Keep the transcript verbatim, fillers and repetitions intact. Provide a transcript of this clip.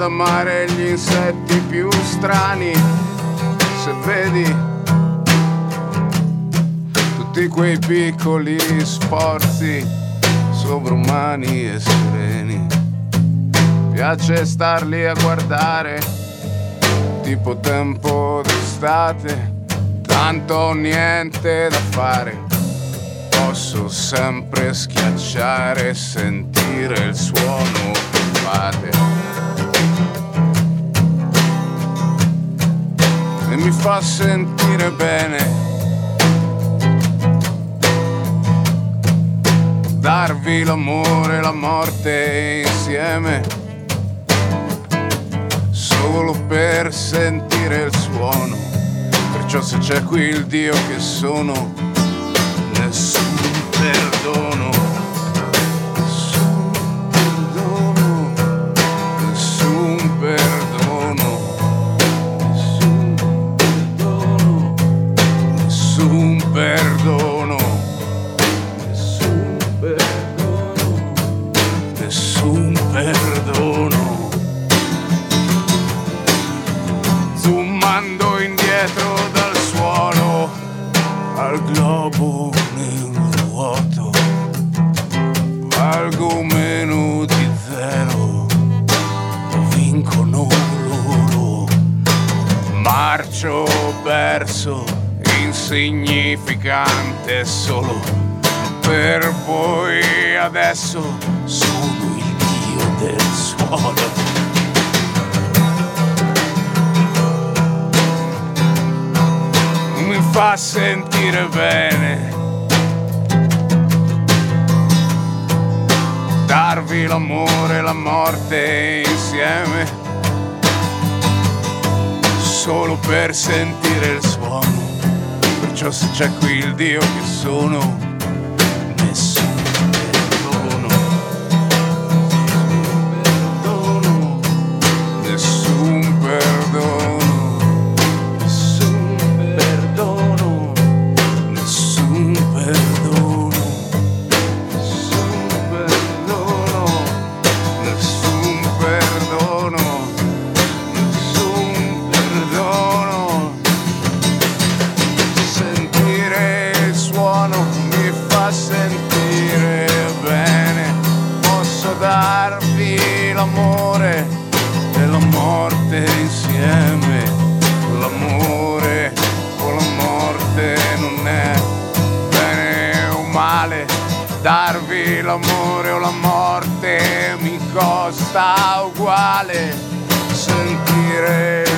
amare gli insetti più strani. Se vedi tutti quei piccoli sforzi sovrumani e sereni, piace starli a guardare, tipo tempo d'estate, tanto ho niente da fare. Posso sempre schiacciare e sentire il suono che fate. E mi fa sentire bene darvi l'amore e la morte insieme, solo per sentire il suono. Perciò se c'è qui il Dio che sono, nessun perdono, nessun perdono, nessun perdono, nessun perdono, nessun perdono, nessun perdono. Zoomando indietro dal suolo al globo nel vuoto, valgo meno di zero, vincono loro. Marcio verso insignificante solo per voi, adesso sono il dio del suolo. Mi fa sentire bene darvi l'amore e la morte insieme, solo per sentire il suono. Perciò se c'è qui il Dio che sono, nessun perdono, nessun perdono. L'amore e la morte insieme, l'amore con la morte non è bene o male. Darvi l'amore o la morte mi costa uguale. Sentire